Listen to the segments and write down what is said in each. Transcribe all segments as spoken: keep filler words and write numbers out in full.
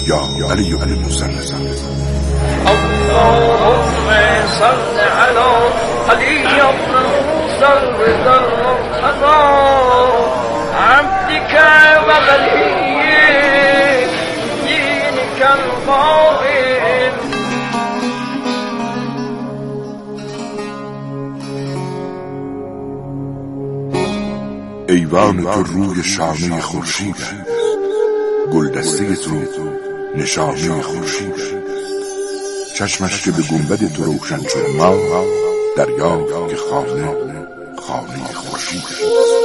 یا علی ابن موسی. اللهم صل علی علی ابن موسی الرضا عبدك وولي دينك القائم. ایوان تو روی شانه خورشید است، گلدسته تو نشانه خورشید، چشمش که به گنبد تو روشن شد ما دریا که خانه خانه خورشید است.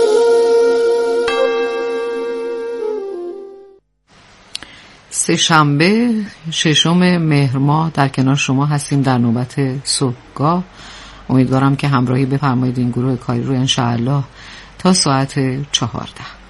سه شنبه ششم مهر ماه در کنار شما هستیم در نوبت صبحگاه. امیدوارم که همراهی بفرمایید این گروه کاری رو انشاءالله تا ساعت چهارده.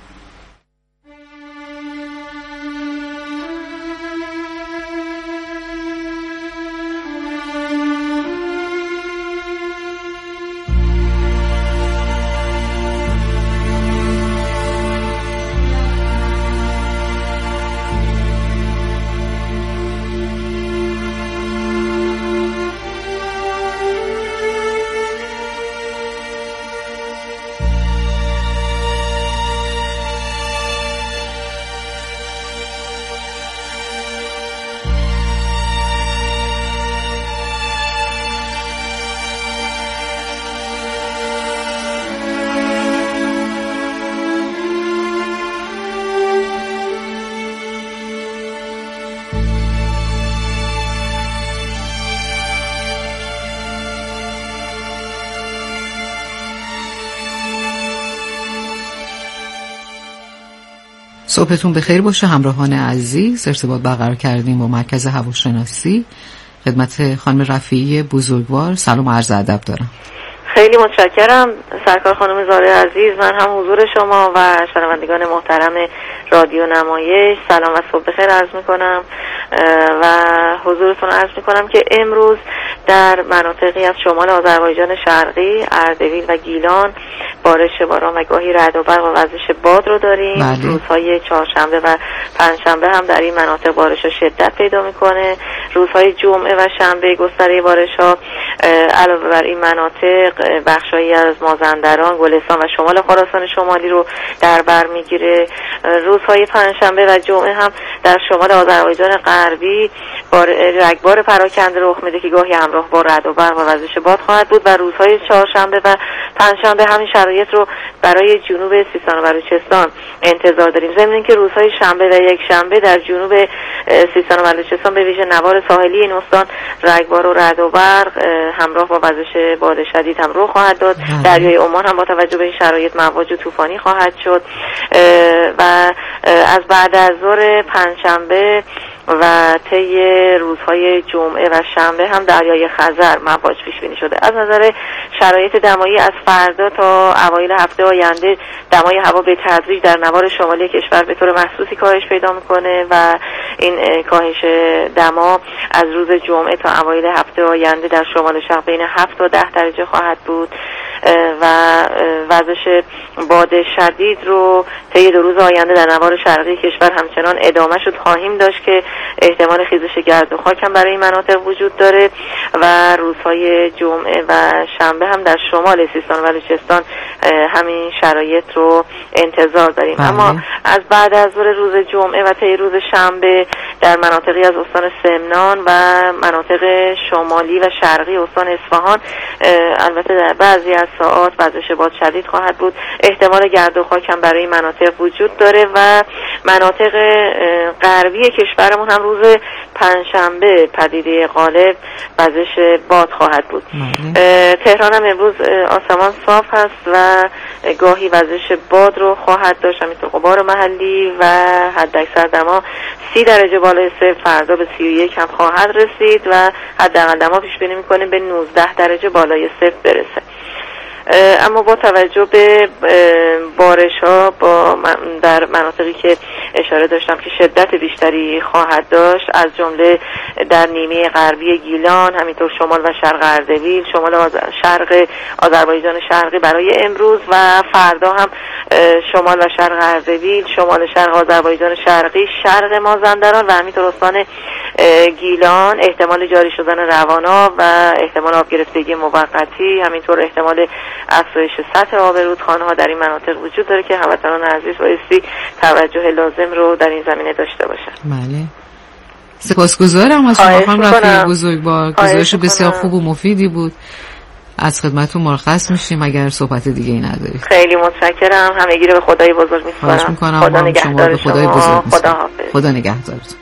صبحتون بخیر باشه همراهان عزیز. ارتباط برقرار کردیم با مرکز هواشناسی. خدمت خانم رفیعی بزرگوار سلام و عرض ادب دارم. خیلی متشکرم سرکار خانم زاره عزیز. من هم حضور شما و شنوندگان محترم رادیو نمایش سلام و صبح بخیر عرض میکنم و حضورتون عرض میکنم که امروز در مناطقی از شمال آذربایجان شرقی، اردبیل و گیلان بارش باران و گاهی رعد و برق و وزش باد رو داریم. بله. روزهای چهارشنبه و پنجشنبه هم در این مناطق بارش ها شدت پیدا میکنه. روزهای جمعه و شنبه گستره بارش ها علاوه بر این مناطق بخشایی از مازندران، گلستان و شمال خراسان شمالی رو در بر میگیره. روزهای پنجشنبه و جمعه هم در شمال آذربایجان غربی رگبار پراکنده رخ میده که گاهی همراه با رعد و برق و وزش باد خواهد بود و روزهای چهارشنبه و پنجشنبه همین شرایط رو برای جنوب سیستان و بلوچستان انتظار داریم. ضمن اینکه روزهای شنبه و یک شنبه در جنوب سیستان و بلوچستان به ویژه نوار ساحلی این استان رگبار و رعد و برق همراه با وزش باد شدید هم رخ خواهد داد. دریای عمان هم با توجه به این شرایط مواج و طوفانی خواهد شد و از بعد از ظهر پنجشنبه و طی روزهای جمعه و شنبه هم دریای خزر مواج پیش بینی شده. از نظر شرایط دمایی از فردا تا اوایل هفته آینده دمای هوا به تدریج در نوار شمالی کشور به طور محسوسی کاهش پیدا میکنه و این کاهش دما از روز جمعه تا اوایل هفته آینده در شمال شرق بین هفت تا ده درجه خواهد بود و وزش باد شدید رو طی دو روز آینده در نوار شرقی کشور همچنان ادامه شد خواهیم داشت که احتمال خیزش گرد و خاک هم برای این مناطق وجود داره و روزهای جمعه و شنبه هم در شمال سیستان و بلوچستان همین شرایط رو انتظار داریم. بله. اما از بعد از ظهر روز جمعه و طی روز شنبه در مناطقی از استان سمنان و مناطق شمالی و شرقی استان اصفهان البته در بعضی از ساعات وزش باد شدید خواهد بود. احتمال گرد و خاک هم برای مناطق وجود داره و مناطق غربی کشورمون هم روز پنجشنبه پدیده غالب وزش باد خواهد بود. تهران هم امروز آسمان صاف هست و گاهی وزش باد رو خواهد داشت. همینطور غبار محلی و حداکثر دما سی درجه بالای صفر فردا به سی و یک هم خواهد رسید و حداقل دما پیش بینی می‌کنیم به نوزده درجه بالای صفر برسه. اما با توجه به بارش ها با در مناطقی که اشاره داشتم که شدت بیشتری خواهد داشت، از جمله در نیمه غربی گیلان، همینطور شمال و شرق اردبیل، شمال و شرق آذربایجان شرقی برای امروز و فردا هم شمال و شرق اردبیل، شمال شرق آذربایجان شرقی، شرق مازندران و همینطور استان گیلان احتمال جاری شدن روانا و احتمال آب گرفتگی موقتی، همینطور احتمال افزایش سطح آب رودخانه‌ها در این مناطق وجود داره که هموطنان عزیز بایستی توجه لازم رو در این زمینه داشته باشن. بله. سپاسگزارم از شما خانم رفیع بزرگوار، گزارش بسیار خوب و مفیدی بود. از خدمتتون مرخص میشیم اگر صحبت دیگه ای ندارید. خیلی متشکرم. همگی رو به خدای بزرگ میسپارم. خدا نگهدار شما. خدای بزرگ. خدا حافظ. خدا نگهدارتون.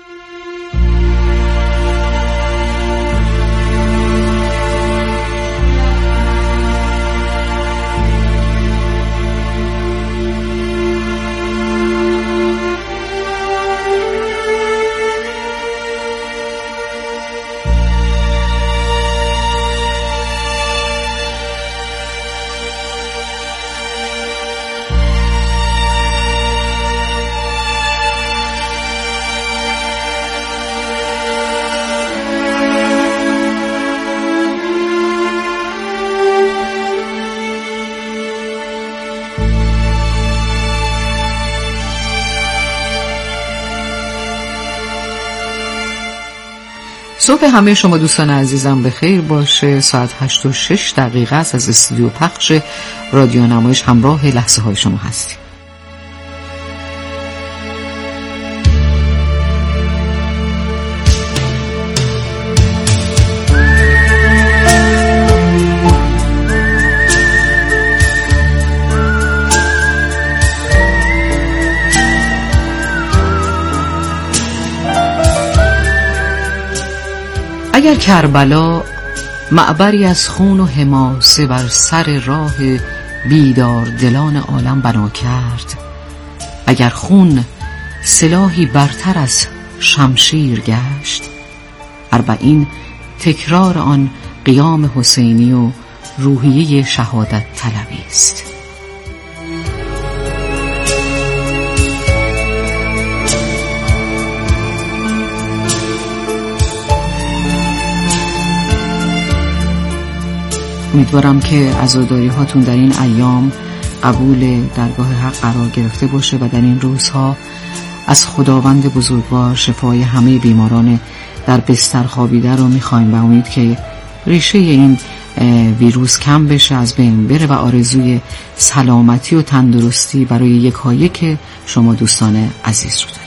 صبح همه شما دوستان عزیزم به خیر باشه. ساعت هشت و شش دقیقه است. از استودیو پخش رادیو نمایش همراه لحظه های شما هستیم. اگر کربلا معبری از خون و حماسه بر سر راه بیدار دلان عالم بنا کرد، اگر خون سلاحی برتر از شمشیر گشت، اربعین تکرار آن قیام حسینی و روحیه شهادت طلبی است. امیدوارم که عزاداری هاتون در این ایام قبول درگاه حق قرار گرفته باشه و در این روزها از خداوند بزرگوار شفای همه بیماران در بستر خوابیده رو میخوایم و امید که ریشه این ویروس کم بشه، از بین بره و آرزوی سلامتی و تندرستی برای یکایک شما دوستان عزیز رو داریم.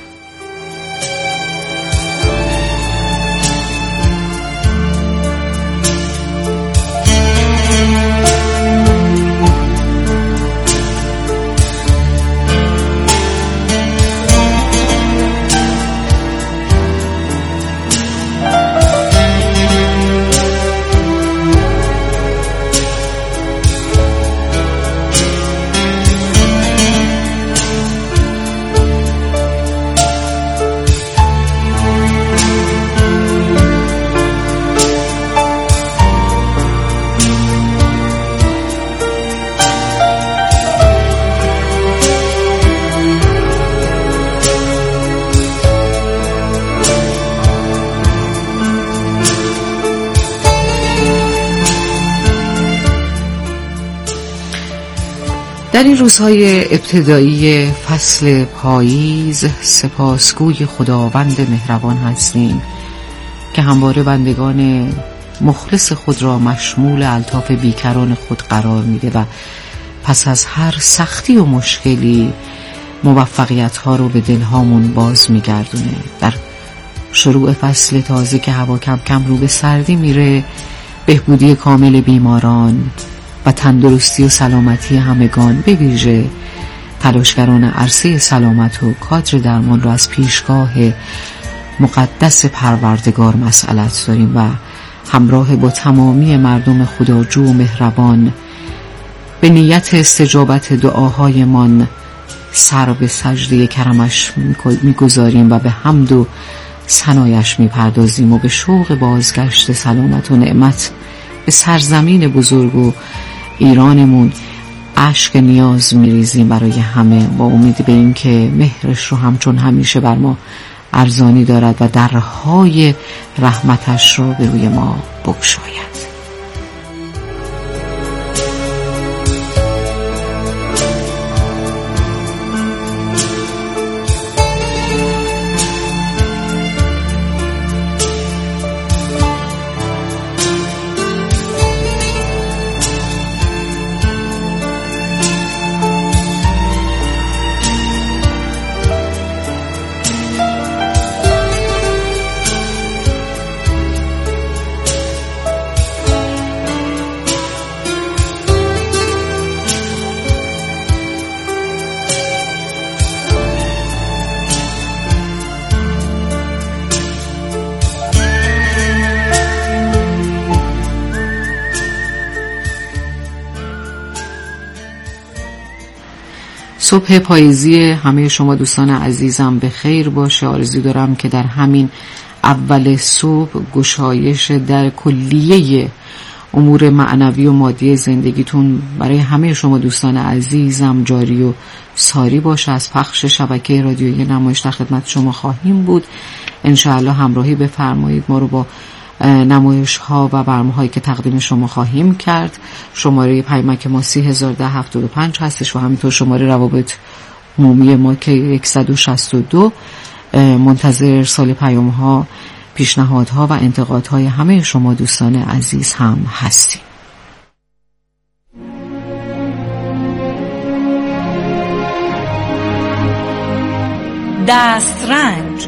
در این روزهای ابتدایی فصل پاییز سپاسگوی خداوند مهربان هستیم که همواره بندگان مخلص خود را مشمول الطاف بیکران خود قرار میده و پس از هر سختی و مشکلی موفقیت ها رو به دلهامون باز میگردونه. در شروع فصل تازه که هوا کم کم رو به سردی میره، بهبودی کامل بیماران و تندرستی و سلامتی همگان، به ویژه تلاشگران عرصه سلامت و کادر درمان رو از پیشگاه مقدس پروردگار مسئلت داریم و همراه با تمامی مردم خداجو و مهربان به نیت استجابت دعاهایمان سر به سجده کرمش میگذاریم و به حمد و ثنایش میپردازیم و به شوق بازگشت سلامت و نعمت به سرزمین بزرگ و ایرانمون اشک نیاز میریزیم برای همه، با امید به این که مهرش رو همچون همیشه بر ما ارزانی دارد و درهای رحمتش رو به روی ما بگشاید. صبح پاییزی همه شما دوستان عزیزم به خیر باشه. آرزو دارم که در همین اول صبح گشایش در کلیه امور معنوی و مادی زندگیتون برای همه شما دوستان عزیزم جاری و ساری باشه. از پخش شبکه رادیویی نمایش در خدمت شما خواهیم بود. انشاءالله همراهی بفرمایید. ما رو با نمایش ها و برنامه هایی که تقدیم شما خواهیم کرد. شماره پیمک ما سی هزار و ده هفتاد و پنج هستش و همینطور شماره روابط عمومی ما که صد و شصت و دو. منتظر ارسال پیام ها، پیشنهادها و انتقادهای همه شما دوستان عزیز هم هستیم. دسترنج.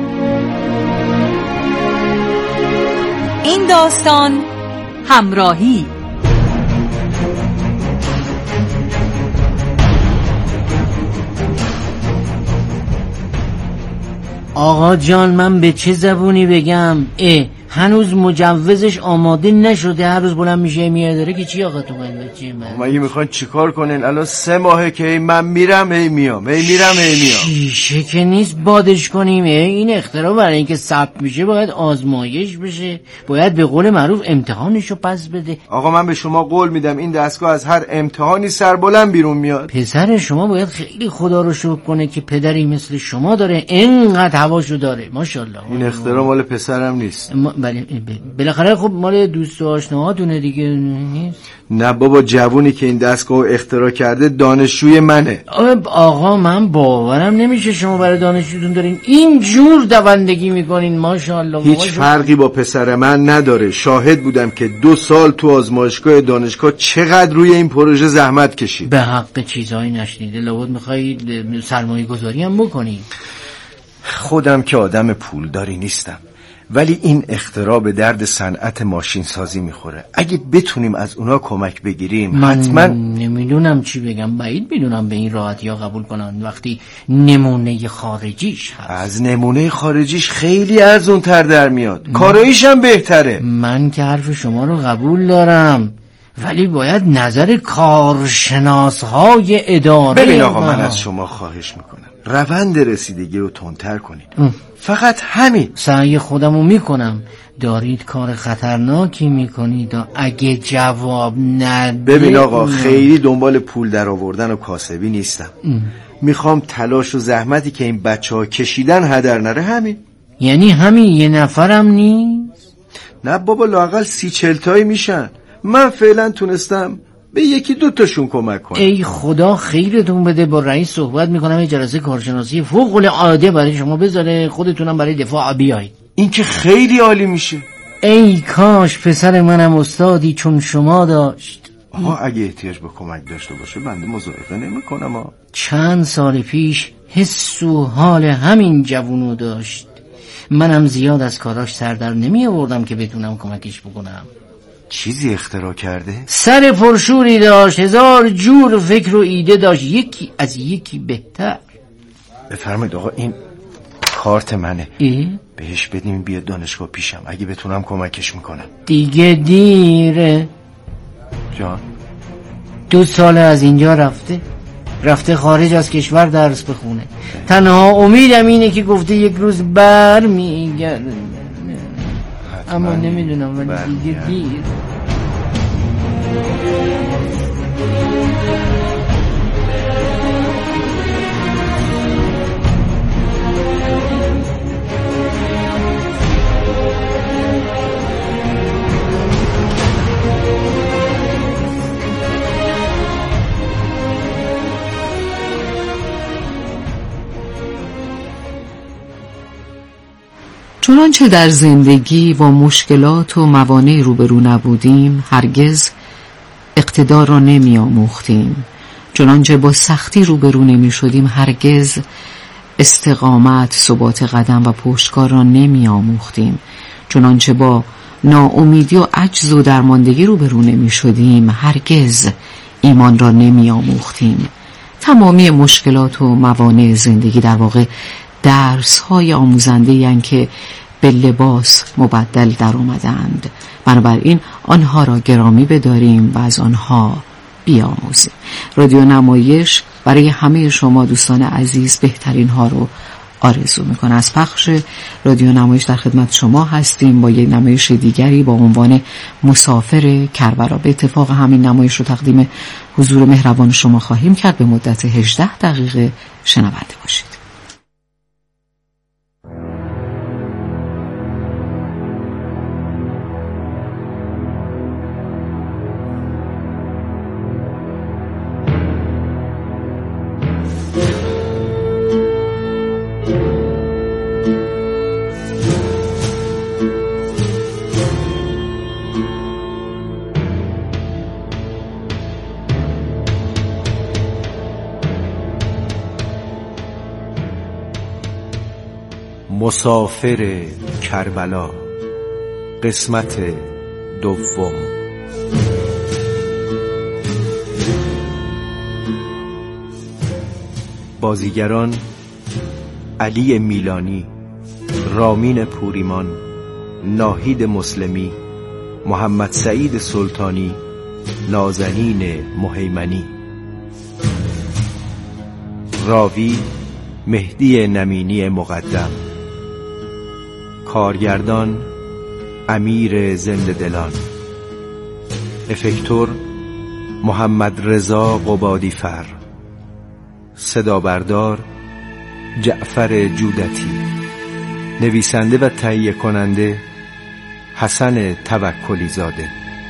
این داستان همراهی. آقا جان من به چه زبونی بگم؟ اه هنوز مجوزش آماده نشده، هر روز بلند میشه میاد داره که چی آقا تو من چی من مگه میخوان چیکار کنین؟ الان سه ماهه که من میرم هی میام هی میرم هی میام. شیشه که نیست بادش کنیم. این اختراع برای اینکه ثبت میشه باید آزمایش بشه، باید به قول معروف امتحانشو پس بده. آقا من به شما قول میدم این دستگاه از هر امتحانی سربلند بیرون میاد. پسر شما باید خیلی خدا رو شکر کنه که پدری مثل شما داره، اینقدر هواشو داره ماشاءالله. این اختراع مال پسرم نیست. بله بالاخره خب مال دوست و آشناهاتونه دیگه نیست. نه بابا، جوونی که این دستگاه اختراع کرده دانشجوی منه. آقا من باورم نمیشه شما برای دانشجوتون دارین اینجور دوندگی میکنین ماشاءالله. هیچ فرقی با پسر من نداره. شاهد بودم که دو سال تو آزمایشگاه دانشگاه چقدر روی این پروژه زحمت کشید. به حق چیزایی نشنیده. لابد میخواید سرمایه گذاری هم بکنی. خودم که آدم پولداری نیستم، ولی این اختراع به درد صنعت ماشین سازی میخوره. اگه بتونیم از اونا کمک بگیریم من حتما. نمیدونم چی بگم، بعید میدونم به این راحتی ها قبول کنن وقتی نمونه خارجیش هست. از نمونه خارجیش خیلی ارزون تر در میاد، کاراییش هم بهتره. من که حرف شما رو قبول دارم، ولی باید نظر کارشناس های اداره. ببین آقا من از شما خواهش میکنم روند رسیدگی رو تندتر کنید. ام. فقط همین. سعی خودمو میکنم. دارید کار خطرناکی میکنید و اگه جواب نده. ببین آقا خیلی دنبال پول در آوردن و کاسبی نیستم. ام. میخوام تلاش و زحمتی که این بچه ها کشیدن هدر نره. همین. یعنی همین یه نفرم نیست؟ نه بابا، لااقل سی چل تایی میشن. من فعلا تونستم به یکی دو تاشون کمک کنم. ای خدا خیرتون بده. با رئیس صحبت میکنم یه جلسه کارشناسی فوق العاده برای شما بذاره، خودتونم برای دفاع بیایید. این که خیلی عالی میشه. ای کاش پسر منم استادی چون شما داشت. آها اگه احتیاج به کمک داشته باشه بنده مزاحمت نمی‌کنم. ها چند سال پیش حس و حال همین جوونو داشت. منم زیاد از کاراش سر در نمی آوردم که بتونم کمکش بکنم. چیزی اختراع کرده؟ سر پرشوری داشت، هزار جور فکر و ایده داشت، یکی از یکی بهتر. بفرمایید آقا این کارت منه. ای؟ بهش بدیم بیاد دانشگاه پیشم، اگه بتونم کمکش میکنم. دیگه دیره. جان دو سال از اینجا رفته رفته خارج از کشور درس بخونه. تنها امیدم اینه که گفته یک روز بر میگرده، اما نمیدونم ولی دیگه دیر. چنانچه در زندگی با مشکلات و موانع روبرو نبودیم، هرگز اقتدار را نمی آموختیم. چنانچه با سختی روبرو نمی شدیم، هرگز استقامت، ثبات قدم و پشتکار را نمی آموختیم. چنانچه با ناامیدی و عجز و درماندگی روبرو نمی شدیم، هرگز ایمان را نمی آموختیم. تمامی مشکلات و موانع زندگی در واقع درس های آموزنده یعنی که به لباس مبدل در آمدند. بنابراین آنها را گرامی بداریم و از آنها بیاموزیم. رادیو نمایش برای همه شما دوستان عزیز بهترین ها رو آرزو میکنه. از پخش رادیو نمایش در خدمت شما هستیم با یک نمایش دیگری با عنوان مسافر کربلا. به اتفاق همین نمایش رو تقدیم حضور مهربان شما خواهیم کرد. به مدت هجده دقیقه شنونده باشید. مسافر کربلا، قسمت دوم. بازیگران: علی میلانی، رامین پوریمان، ناهید مسلمی، محمد سعید سلطانی، نازنین مهیمنی. راوی: مهدی نمینی مقدم. کارگردان: امیر زنده دلان. افکتور: محمد رضا قبادی فر. صدا بردار: جعفر جودتی. نویسنده و تهیه کننده: حسن توکلی زاده.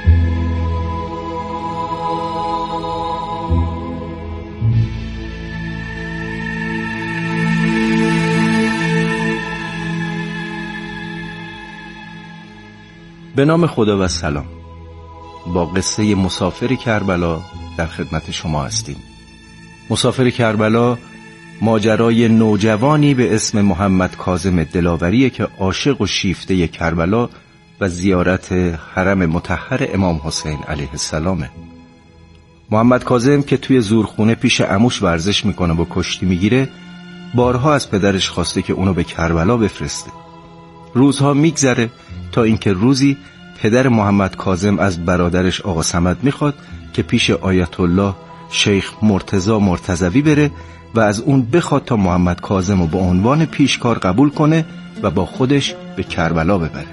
به نام خدا و سلام. با قصه مسافر کربلا در خدمت شما هستیم. مسافر کربلا ماجرای نوجوانی به اسم محمد کاظم دلاوریه که عاشق و شیفته کربلا و زیارت حرم مطهر امام حسین علیه السلامه. محمد کاظم که توی زورخونه پیش عموش ورزش میکنه و کشتی میگیره، بارها از پدرش خواسته که اونو به کربلا بفرسته. روزها میگذره تا اینکه روزی پدر محمد کاظم از برادرش آقا صمد میخواد که پیش آیت الله شیخ مرتضی مرتضوی بره و از اون بخواد تا محمد کاظم رو به عنوان پیشکار قبول کنه و با خودش به کربلا ببره.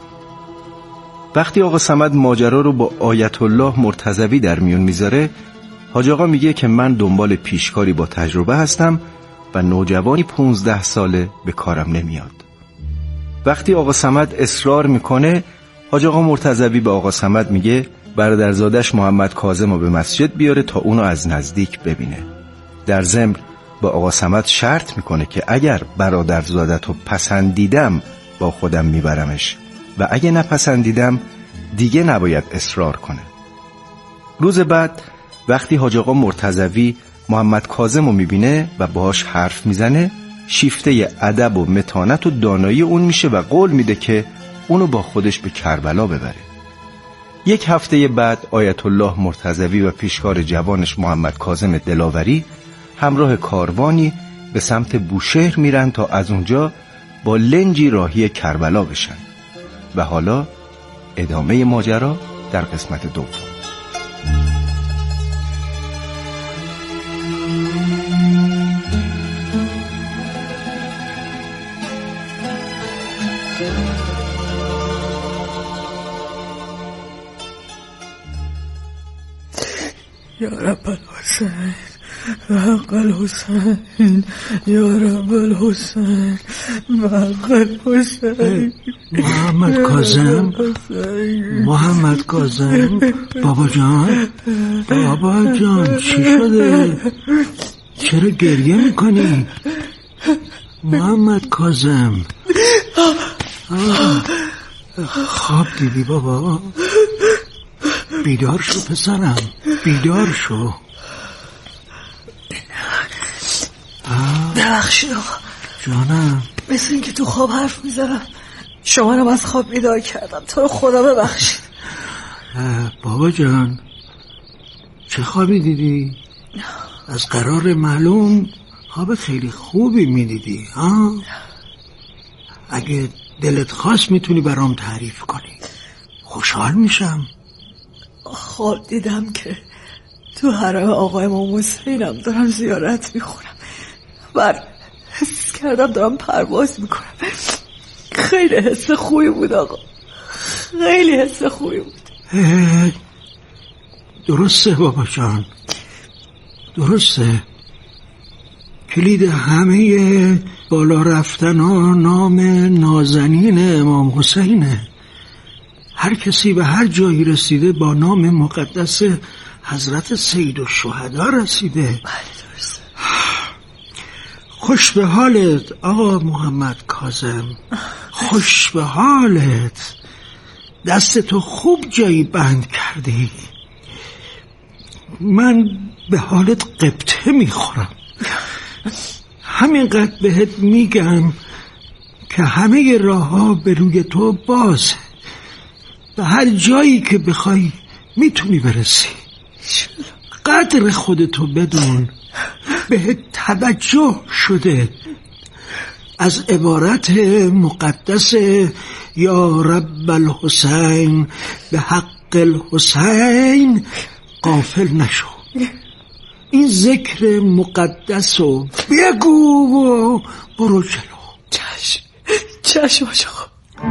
وقتی آقا صمد ماجرا رو با آیت الله مرتضوی در میون میذاره، حاج آقا میگه که من دنبال پیشکاری با تجربه هستم و نوجوانی پونزده ساله به کارم نمیاد. وقتی آقا صمد اصرار میکنه، حاج آقا مرتضوی به آقا صمد میگه برادرزادش محمد کاظم رو به مسجد بیاره تا اونو از نزدیک ببینه. در ضمن با آقا صمد شرط میکنه که اگر برادرزادتو پسندیدم با خودم میبرمش و اگه نپسندیدم دیگه نباید اصرار کنه. روز بعد وقتی حاج آقا مرتضوی محمد کاظم رو میبینه و باهاش حرف میزنه، شیفته ادب و متانت و دانایی اون میشه و قول میده که اونو با خودش به کربلا ببره. یک هفته بعد آیت الله مرتضوی و پیشکار جوانش محمد کاظم دلاوری همراه کاروانی به سمت بوشهر میرن تا از اونجا با لنجی راهی کربلا بشن. و حالا ادامه ماجرا در قسمت دوم. یا رب الحسین حق الحسین یا رب الحسین حق الحسین. محمد کاظم، محمد کاظم، بابا جان، بابا جان چی شده؟ چرا گریه میکنی؟ محمد کاظم، خواب دیدی بابا؟ بیدار شو پسرم، بیدار شو. ببخشید آقا جانم، مثل این که تو خواب حرف میزنم شما رو از خواب بیدار کردم، تو رو خدا ببخشید. بابا جان چه خوابی دیدی؟ از قرار معلوم خواب خیلی خوبی میدیدی ها؟ اگه دلت خواست میتونی برام تعریف کنی، خوشحال میشم. خواب دیدم که تو حرم آقای امام حسینم دارم زیارت میخونم، بر حس کردم دارم پرواز میکنم. خیلی حس خوبی بود آقا، خیلی حس خوبی بود. درسته بابا جان، درسته. کلید همه بالا رفتن ها نام نازنین امام حسینه. هر کسی به هر جایی رسیده با نام مقدس حضرت سید الشهدا رسیده. بله درسته. خوش به حالت آقا محمد کاظم، خوش به حالت. دست تو خوب جایی بند کردی. من به حالت قبطه میخورم. همینقدر بهت میگم که همه راه ها به روی تو بازه. به هر جایی که بخوای میتونی برسی. قدر خودتو بدون، بهت توجه شده. از عبارت مقدس یا رب الحسین به حق الحسین غافل نشو. این ذکر مقدس رو بگو و برو جلو. چشم چشم آقا.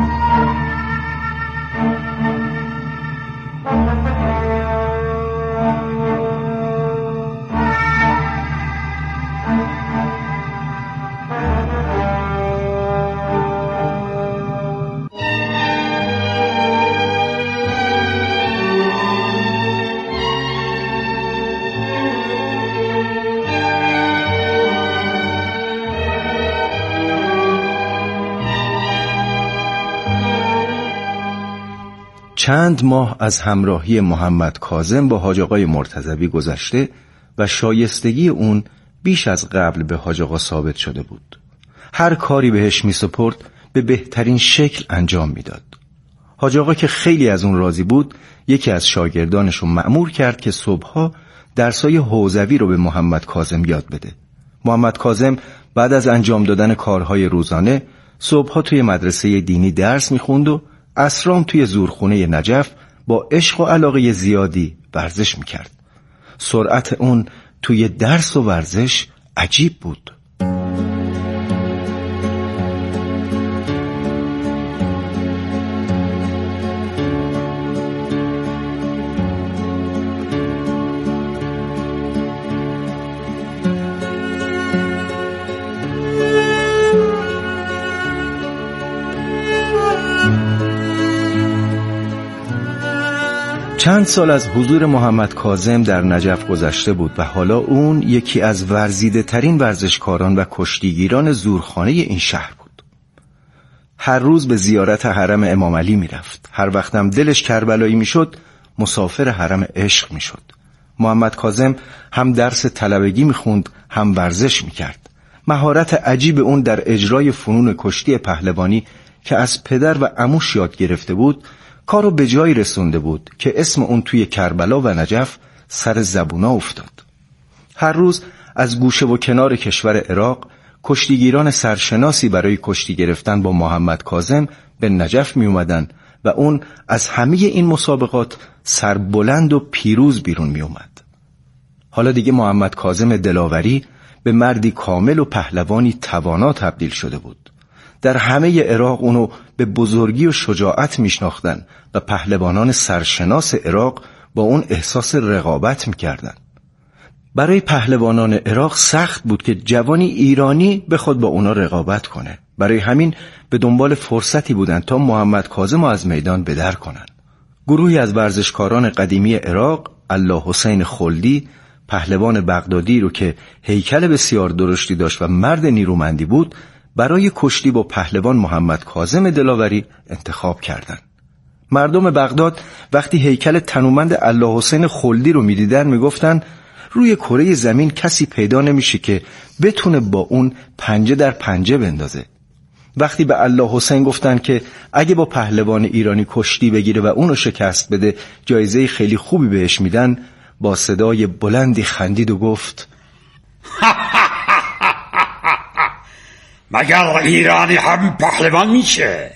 چند ماه از همراهی محمد کاظم با حاج آقای مرتضوی گذشته و شایستگی اون بیش از قبل به حاج آقا ثابت شده بود. هر کاری بهش می سپرد به بهترین شکل انجام میداد. حاج آقا که خیلی از اون راضی بود، یکی از شاگردانش رو مأمور کرد که صبحها درسای حوزوی رو به محمد کاظم یاد بده. محمد کاظم بعد از انجام دادن کارهای روزانه صبحها توی مدرسه دینی درس میخوند و عصرام توی زورخونه نجف با عشق و علاقه زیادی ورزش میکرد. سرعت اون توی درس و ورزش عجیب بود. چند سال از حضور محمد کاظم در نجف گذشته بود و حالا اون یکی از ورزیده ترین ورزشکاران و کشتیگیران زورخانه این شهر بود. هر روز به زیارت حرم امام علی می رفت. هر وقتم دلش کربلایی می شد مسافر حرم عشق می شد. محمد کاظم هم درس طلبگی می خوند هم ورزش می کرد. مهارت عجیب اون در اجرای فنون کشتی پهلوانی که از پدر و عموش یاد گرفته بود کارو به جایی رسونده بود که اسم اون توی کربلا و نجف سر زبونا افتاد. هر روز از گوشه و کنار کشور عراق کشتیگیران سرشناسی برای کشتی گرفتن با محمد کاظم به نجف می اومدن و اون از همه این مسابقات سربلند و پیروز بیرون می اومد. حالا دیگه محمد کاظم دلاوری به مردی کامل و پهلوانی توانا تبدیل شده بود. در همه عراق اونو به بزرگی و شجاعت میشناختن و پهلوانان سرشناس عراق با اون احساس رقابت میکردن. برای پهلوانان عراق سخت بود که جوانی ایرانی بخواد با اونا رقابت کنه. برای همین به دنبال فرصتی بودن تا محمد کاظم از میدان بدر کنن. گروهی از ورزشکاران قدیمی عراق، الله حسین خلدی، پهلوان بغدادی رو که هیکل بسیار درشتی داشت و مرد نیرومندی بود، برای کشتی با پهلوان محمد کاظم دلاوری انتخاب کردند. مردم بغداد وقتی هیکل تنومند الله حسین خلدی رو می‌دیدن میگفتن روی کره زمین کسی پیدا نمیشه که بتونه با اون پنجه در پنجه بندازه. وقتی به الله حسین گفتن که اگه با پهلوان ایرانی کشتی بگیره و اونو شکست بده جایزه خیلی خوبی بهش میدن، با صدای بلندی خندید و گفت مگر ایرانی هم پهلوان میشه؟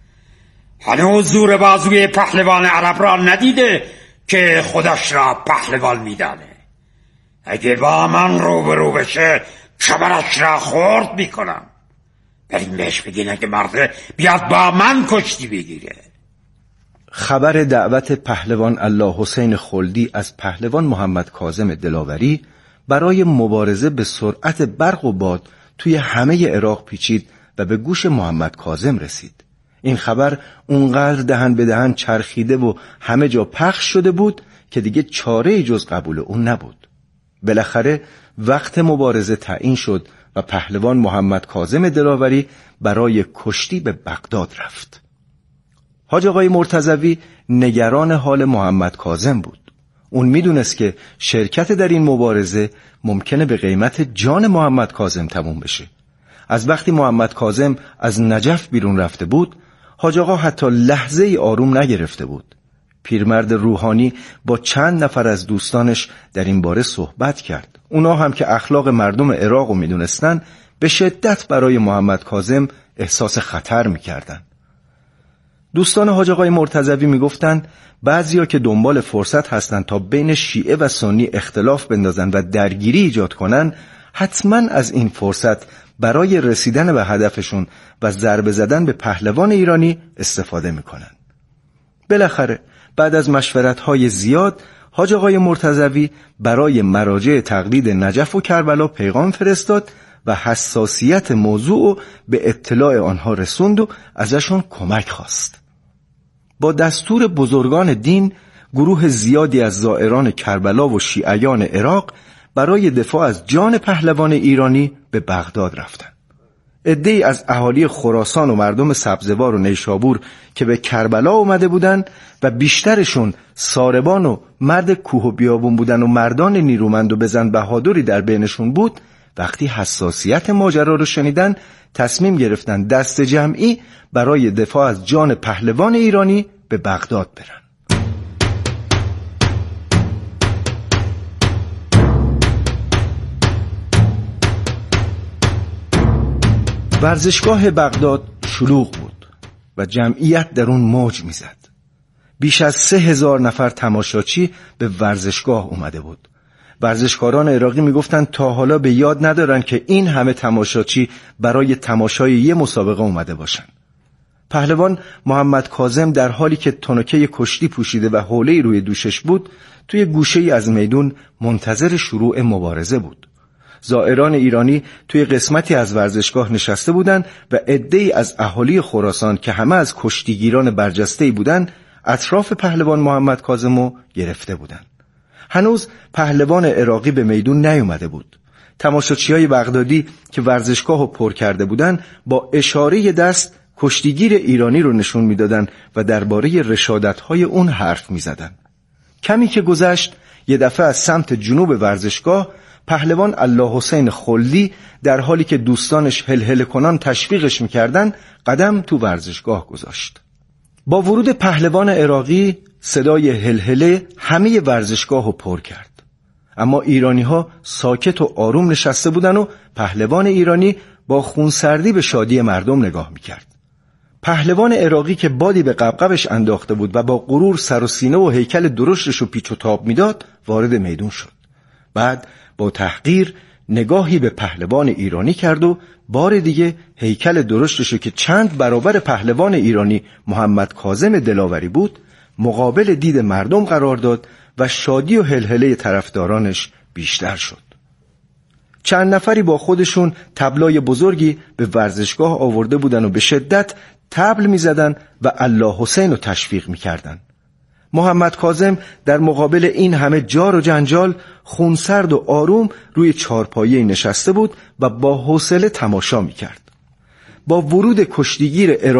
هنوز زور بازوی پهلوان عرب را ندیده که خودش را پهلوان میدانه. اگه با من روبرو بشه کمرش را خورد میکنم. بریم بهش بگین اگه مرده بیاد با من کشتی بگیره. خبر دعوت پهلوان الله حسین خلدی از پهلوان محمد کاظم دلاوری برای مبارزه به سرعت برق و باد توی همه عراق پیچید و به گوش محمد کاظم رسید. این خبر اونقدر دهن به دهن چرخیده و همه جا پخش شده بود که دیگه چاره‌ای جز قبول اون نبود. بالاخره وقت مبارزه تعیین شد و پهلوان محمد کاظم دلاوری برای کشتی به بغداد رفت. حاج آقای مرتضوی نگران حال محمد کاظم بود. اون میدونست که شرکت در این مبارزه ممکنه به قیمت جان محمد کاظم تموم بشه. از وقتی محمد کاظم از نجف بیرون رفته بود، حاج آقا حتی لحظه ای آروم نگرفته بود. پیرمرد روحانی با چند نفر از دوستانش در این باره صحبت کرد. اونا هم که اخلاق مردم عراق رو میدونستن به شدت برای محمد کاظم احساس خطر میکردن. دوستان حاج آقای مرتضوی میگفتن بعضیا که دنبال فرصت هستن تا بین شیعه و سنی اختلاف بندازن و درگیری ایجاد کنن، حتما از این فرصت برای رسیدن به هدفشون و ضربه زدن به پهلوان ایرانی استفاده میکنن. بالاخره بعد از مشورت‌های زیاد حاج آقای مرتضوی برای مراجع تقلید نجف و کربلا پیغام فرستاد و حساسیت موضوع به اطلاع آنها رسوند و ازشون کمک خواست. با دستور بزرگان دین گروه زیادی از زائران کربلا و شیعیان عراق برای دفاع از جان پهلوان ایرانی به بغداد رفتند. عده‌ای از اهالی خراسان و مردم سبزوار و نیشابور که به کربلا اومده بودند و بیشترشون ساربان و مرد کوه و بیابون بودن و مردان نیرومند و بزن بهادری در بینشون بود، وقتی حساسیت ماجرا رو شنیدن تصمیم گرفتن دست جمعی برای دفاع از جان پهلوان ایرانی به بغداد برن. ورزشگاه بغداد شلوغ بود و جمعیت در اون موج میزد. بیش از سه هزار نفر تماشاچی به ورزشگاه اومده بود. ورزشکاران عراقی میگفتن تا حالا به یاد ندارن که این همه تماشاچی برای تماشای یه مسابقه اومده باشن. پهلوان محمد کاظم در حالی که تنکه کشتی پوشیده و حوله‌ای روی دوشش بود، توی گوشه‌ای از میدون منتظر شروع مبارزه بود. زائران ایرانی توی قسمتی از ورزشگاه نشسته بودند و عده‌ای از اهالی خراسان که همه از کشتیگیران برجسته‌ای بودند اطراف پهلوان محمد کاظم رو گرفته بودند. هنوز پهلوان عراقی به میدون نیومده بود. تماشاچیای بغدادی که ورزشگاه رو پر کرده بودند با اشاره دست کشتیگیر ایرانی رو نشون میدادن و درباره رشادت‌های اون حرف میزدن. کمی که گذشت یه دفعه از سمت جنوب ورزشگاه پهلوان الله حسین خلدی در حالی که دوستانش هلهله کنان تشویقش میکردن قدم تو ورزشگاه گذاشت. با ورود پهلوان عراقی صدای هلهله همه ورزشگاه رو پر کرد. اما ایرانی ها ساکت و آروم نشسته بودن و پهلوان ایرانی با خونسردی به شادی مردم نگاه میکرد. پهلوان عراقی که بادی به قبقبش انداخته بود و با غرور سر و سینه و هیکل درشتش رو پیچ و تاب میداد وارد میدون شد. بعد با تحقیر نگاهی به پهلوان ایرانی کرد و بار دیگه هیکل درشتشو که چند برابر پهلوان ایرانی محمد کاظم دلاوری بود مقابل دید مردم قرار داد و شادی و هلهله طرفدارانش بیشتر شد. چند نفری با خودشون طبلای بزرگی به ورزشگاه آورده بودن و به شدت طبل می زدن و الله حسین رو تشویق می کردن. محمد کاظم در مقابل این همه جار و جنجال خونسرد و آروم روی چارپایه نشسته بود و با حوصله تماشا می کرد. با ورود کشتیگیر